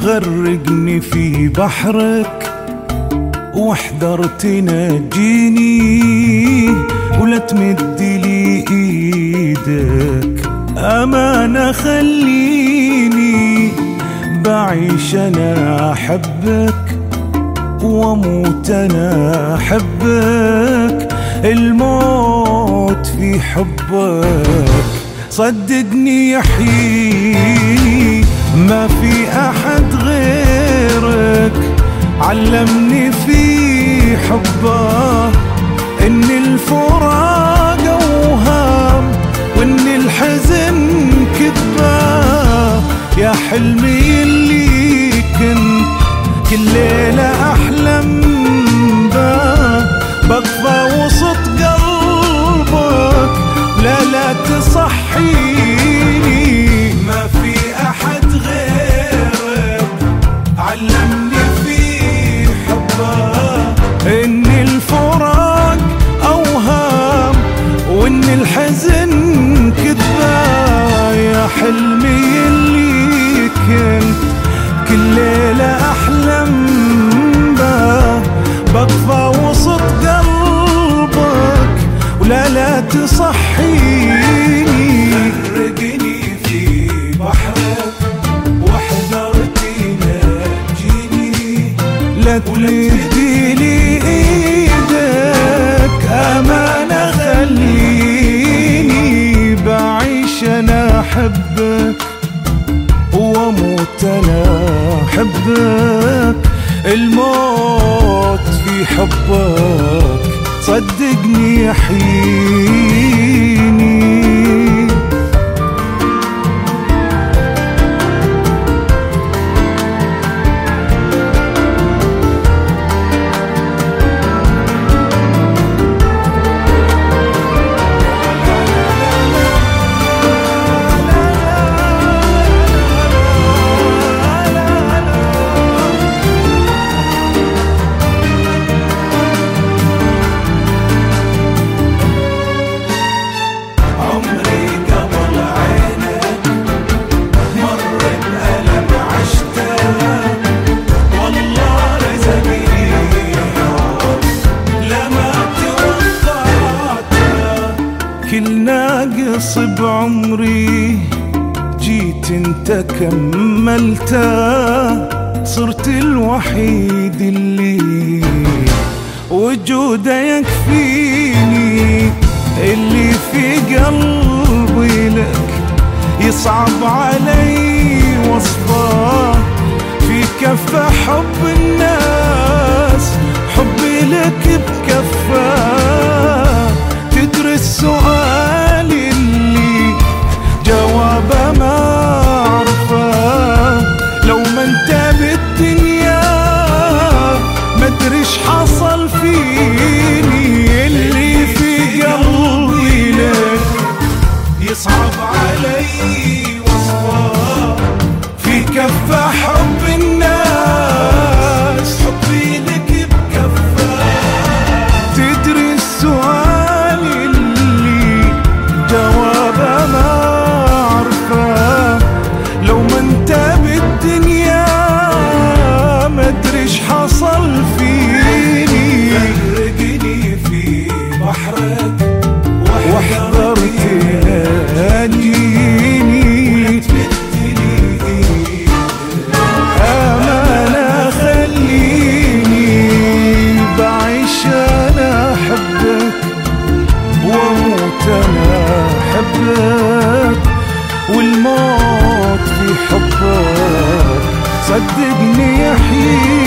غرقني في بحرك واحذر تنجيني ولا تمد لي ايدك. امانة خليني بعيش انا احبك واموت انا احبك. الموت في حبك صدقني يحييني، ما في احد غيرك علمني في حبه ان الفراق اوهام وان الحزن كذبه. يا حلمي اللي كنت كل ليله احلم به، بقفى وسط قلبك لا تصحيني. ما في احد غيرك علمني في حبه ان الفراق اوهام وان الحزن كذبه. يا حلمي اللي كنت كل ليله احلم به، بقفى وسط قلبك ولا تصحيني. غرقني في بحرك واحذر تنجيني، لا تمديلي ايدك. امانة خليني بعيش انا احبك واموت انا احبك. الموت في حبك صدقني يحييني. كل ناقص بعمري جيت انت كملته، صرت الوحيد اللي وجوده يكفيني. اللي في قلبي لك يصعب علي وصفه، في كفه حب الناس حبي لك بكفه. تدري السؤال اللي جوابه ما اعرفه، لو ما انت بالدنيا ما ادري ايش حصل فيني. اللي في قلبي لك يصعب علي وصفه، في كفه حب الناس حبي لك بكفه. تدري السؤال جوابه ما اعرفه، لو ما انت بالدنيا ما ادري ايش حصل فيني. غرقني في بحرك واحذر تنجيني، امانة خليني بعيش انا احبك واموت انا احبك. والموت في حبك صدقني يحيي.